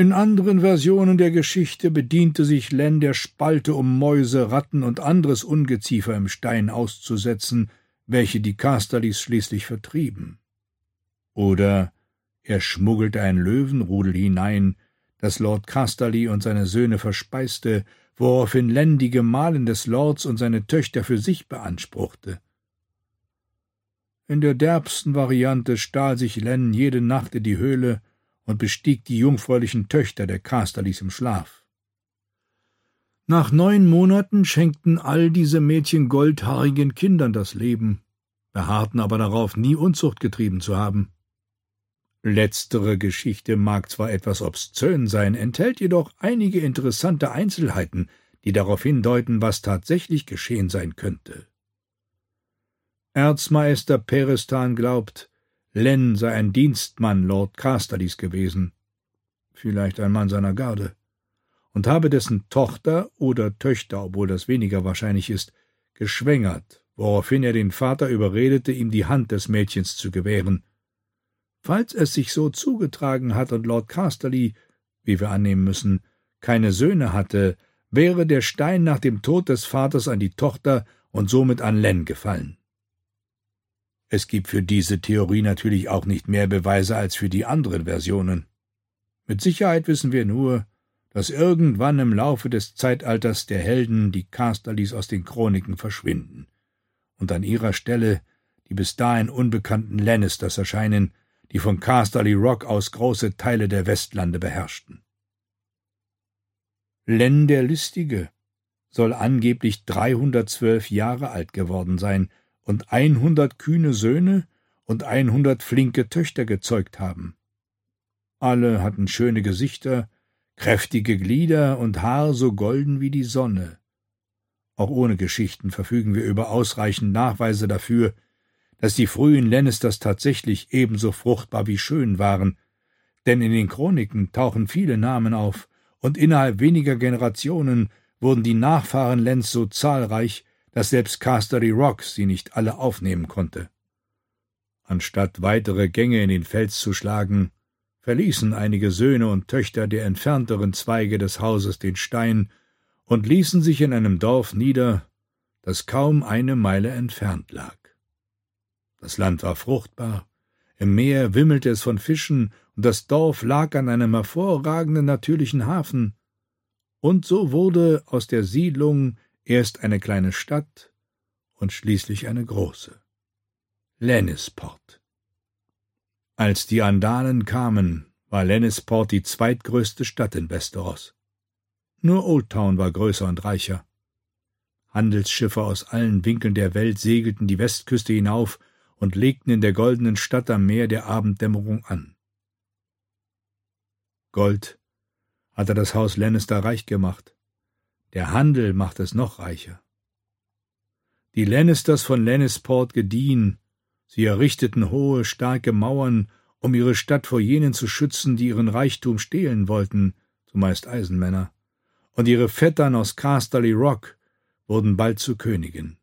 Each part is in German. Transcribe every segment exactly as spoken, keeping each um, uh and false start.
In anderen Versionen der Geschichte bediente sich Len der Spalte, um Mäuse, Ratten und anderes Ungeziefer im Stein auszusetzen, welche die Casterlys schließlich vertrieben. Oder er schmuggelte ein Löwenrudel hinein, das Lord Casterly und seine Söhne verspeiste, woraufhin Len die Gemahlin des Lords und seine Töchter für sich beanspruchte. In der derbsten Variante stahl sich Len jede Nacht in die Höhle und bestieg die jungfräulichen Töchter der Casterlys im Schlaf. Nach neun Monaten schenkten all diese Mädchen goldhaarigen Kindern das Leben, beharrten aber darauf, nie Unzucht getrieben zu haben. Letztere Geschichte mag zwar etwas obszön sein, enthält jedoch einige interessante Einzelheiten, die darauf hindeuten, was tatsächlich geschehen sein könnte. Erzmeister Peristan glaubt, Len sei ein Dienstmann Lord Casterlys gewesen, vielleicht ein Mann seiner Garde, und habe dessen Tochter oder Töchter, obwohl das weniger wahrscheinlich ist, geschwängert, woraufhin er den Vater überredete, ihm die Hand des Mädchens zu gewähren. Falls es sich so zugetragen hat und Lord Casterly, wie wir annehmen müssen, keine Söhne hatte, wäre der Stein nach dem Tod des Vaters an die Tochter und somit an Len gefallen. Es gibt für diese Theorie natürlich auch nicht mehr Beweise als für die anderen Versionen. Mit Sicherheit wissen wir nur, dass irgendwann im Laufe des Zeitalters der Helden die Casterlys aus den Chroniken verschwinden und an ihrer Stelle die bis dahin unbekannten Lannisters erscheinen, die von Casterly Rock aus große Teile der Westlande beherrschten. Len der Listige soll angeblich dreihundertzwölf Jahre alt geworden sein und hundert kühne Söhne und hundert flinke Töchter gezeugt haben. Alle hatten schöne Gesichter, kräftige Glieder und Haar so golden wie die Sonne. Auch ohne Geschichten verfügen wir über ausreichend Nachweise dafür, dass die frühen Lannisters tatsächlich ebenso fruchtbar wie schön waren, denn in den Chroniken tauchen viele Namen auf, und innerhalb weniger Generationen wurden die Nachfahren Lens so zahlreich, dass selbst Casterly Rock sie nicht alle aufnehmen konnte. Anstatt weitere Gänge in den Fels zu schlagen, verließen einige Söhne und Töchter der entfernteren Zweige des Hauses den Stein und ließen sich in einem Dorf nieder, das kaum eine Meile entfernt lag. Das Land war fruchtbar, im Meer wimmelte es von Fischen, und das Dorf lag an einem hervorragenden natürlichen Hafen, und so wurde aus der Siedlung erst eine kleine Stadt und schließlich eine große. Lannisport. Als die Andalen kamen, war Lannisport die zweitgrößte Stadt in Westeros. Nur Oldtown war größer und reicher. Handelsschiffe aus allen Winkeln der Welt segelten die Westküste hinauf und legten in der goldenen Stadt am Meer der Abenddämmerung an. Gold hatte das Haus Lannister reich gemacht. Der Handel machte es noch reicher. Die Lannisters von Lannisport gediehen, sie errichteten hohe, starke Mauern, um ihre Stadt vor jenen zu schützen, die ihren Reichtum stehlen wollten, zumeist Eisenmänner, und ihre Vettern aus Casterly Rock wurden bald zu Königen.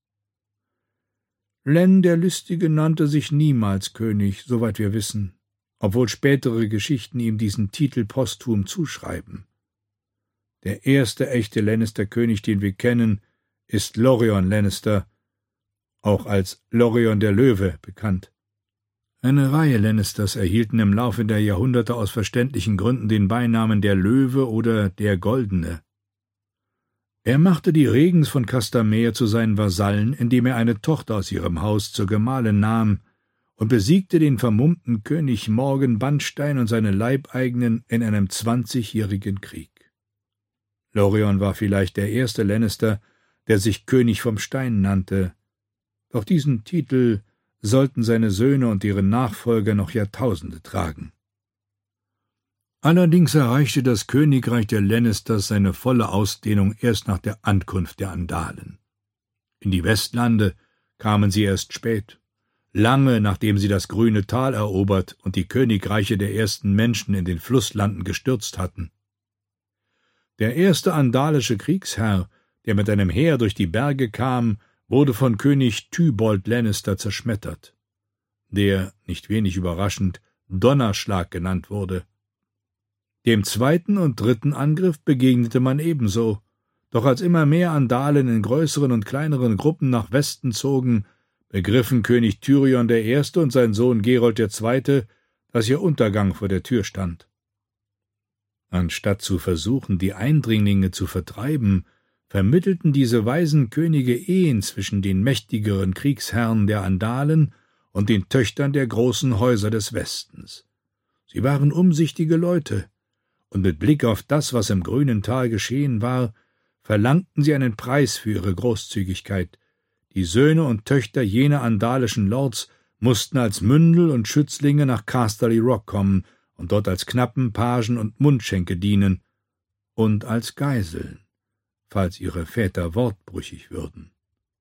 Len der Listige nannte sich niemals König, soweit wir wissen, obwohl spätere Geschichten ihm diesen Titel posthum zuschreiben. Der erste echte Lannister-König, den wir kennen, ist Lorien Lannister, auch als Lorien der Löwe bekannt. Eine Reihe Lannisters erhielten im Laufe der Jahrhunderte aus verständlichen Gründen den Beinamen der Löwe oder der Goldene. Er machte die Regens von Castamere zu seinen Vasallen, indem er eine Tochter aus ihrem Haus zur Gemahlin nahm, und besiegte den vermummten König Morgan Bannstein und seine Leibeigenen in einem zwanzigjährigen Krieg. Lorien war vielleicht der erste Lannister, der sich König vom Stein nannte, doch diesen Titel sollten seine Söhne und ihre Nachfolger noch Jahrtausende tragen. Allerdings erreichte das Königreich der Lannisters seine volle Ausdehnung erst nach der Ankunft der Andalen. In die Westlande kamen sie erst spät, lange nachdem sie das grüne Tal erobert und die Königreiche der ersten Menschen in den Flusslanden gestürzt hatten. Der erste andalische Kriegsherr, der mit einem Heer durch die Berge kam, wurde von König Tybold Lannister zerschmettert, der, nicht wenig überraschend, Donnerschlag genannt wurde. Dem zweiten und dritten Angriff begegnete man ebenso, doch als immer mehr Andalen in größeren und kleineren Gruppen nach Westen zogen, begriffen König Tyrion der Erste und sein Sohn Gerold der Zweite, dass ihr Untergang vor der Tür stand. Anstatt zu versuchen, die Eindringlinge zu vertreiben, vermittelten diese weisen Könige Ehen zwischen den mächtigeren Kriegsherren der Andalen und den Töchtern der großen Häuser des Westens. Sie waren umsichtige Leute, und mit Blick auf das, was im grünen Tal geschehen war, verlangten sie einen Preis für ihre Großzügigkeit. Die Söhne und Töchter jener andalischen Lords mussten als Mündel und Schützlinge nach Casterly Rock kommen und dort als Knappen, Pagen und Mundschenke dienen und als Geiseln, falls ihre Väter wortbrüchig würden.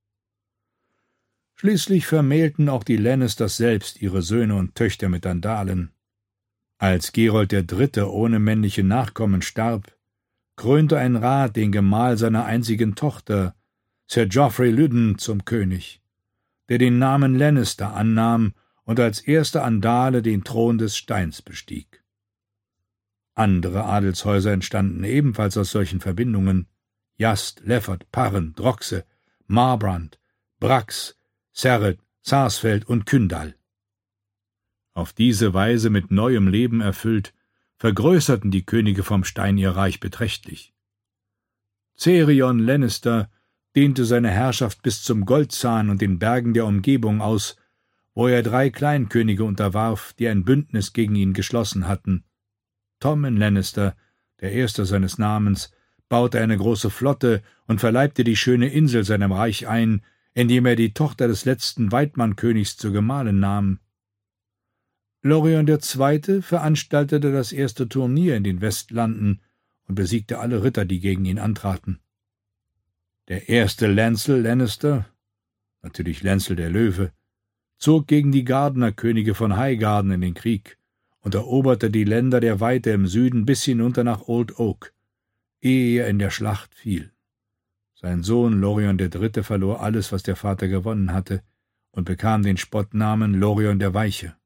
Schließlich vermählten auch die Lannisters selbst ihre Söhne und Töchter mit Andalen. Als Gerold der Dritte ohne männliche Nachkommen starb, krönte ein Rat den Gemahl seiner einzigen Tochter, Sir Geoffrey Lyddon, zum König, der den Namen Lannister annahm und als erster Andale den Thron des Steins bestieg. Andere Adelshäuser entstanden ebenfalls aus solchen Verbindungen: Yast, Lefford, Parren, Droxe, Marbrand, Brax, Serret, Sarsfeld und Kyndal. Auf diese Weise mit neuem Leben erfüllt, vergrößerten die Könige vom Stein ihr Reich beträchtlich. Cerion Lannister dehnte seine Herrschaft bis zum Goldzahn und den Bergen der Umgebung aus, wo er drei Kleinkönige unterwarf, die ein Bündnis gegen ihn geschlossen hatten. Tommen Lannister, der erste seines Namens, baute eine große Flotte und verleibte die schöne Insel seinem Reich ein, indem er die Tochter des letzten Weidmannkönigs zur Gemahlin nahm. Lorien der Zweite veranstaltete das erste Turnier in den Westlanden und besiegte alle Ritter, die gegen ihn antraten. Der erste Lancel Lannister, natürlich Lancel der Löwe, zog gegen die Gardner-Könige von Highgarden in den Krieg und eroberte die Länder der Weite im Süden bis hinunter nach Old Oak, ehe er in der Schlacht fiel. Sein Sohn Lorien der Dritte verlor alles, was der Vater gewonnen hatte, und bekam den Spottnamen Lorien der Weiche.